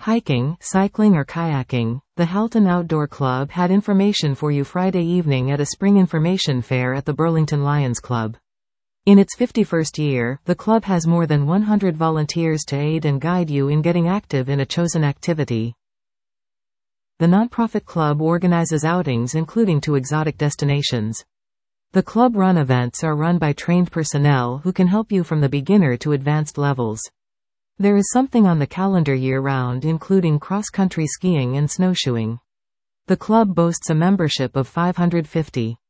Hiking, cycling or kayaking. The Halton Outdoor Club had information for you Friday evening at a spring information fair at the Burlington Lions Club. In its 51st year, the club has more than 100 volunteers to aid and guide you in getting active in a chosen activity. The nonprofit club organizes outings including to exotic destinations. The club-run events are run by trained personnel who can help you from the beginner to advanced levels. There is something on the calendar year-round including cross-country skiing and snowshoeing. The club boasts a membership of 550.